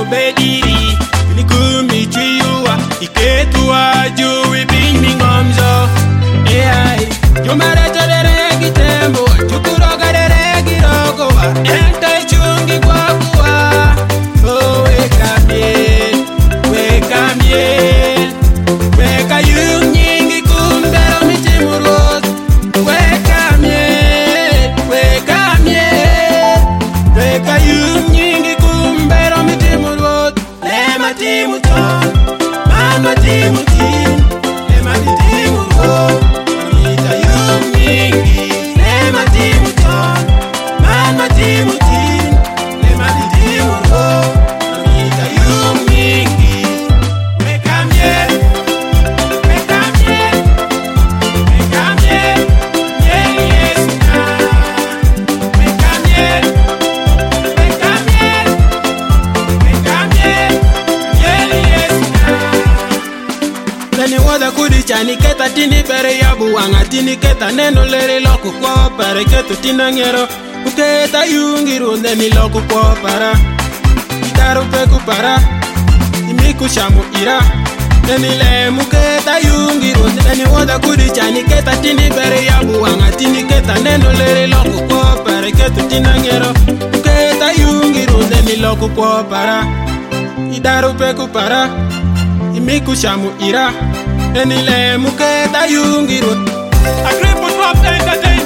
bediri Likumi chiyuwa Iketua juwi bini ngomzo Eyai Jumare choderegi tembo Chukuroga deregi rogowa Ente chungi kwa kuwa Oh weka miel Weka miel Weka yung nyingi kumbero michimurot Weka miel Weka miel Weka yung nyingi kumbero michimurot Lema timuton Manwa timutin Lema titimurot Nita yung nyingi Lema timuton Manwa timutin Lema titimurot Nita yung nyingi Weka miel Weka miel Weka miel Miel Yesu na Weka miel Weka miel Weka miel Miel Yesu na Leni wada kudi chani keta tini bere yabu wanga tini keta neno leri loku kwa pare ketu tina ngero Uketa yungiru neni loku kwa para Itaru peku para Imiku shamu ira Neni le muketa yungiru Neni wada kudi chani keta tini bere yabu wanga tini keta neno leri loku kwa pare ketu tina ngero Uketa yungiru neni loku kwa para Itaru peku para Imiku shamu ira Neni le muketa yungiru Agriput Rap Entertainment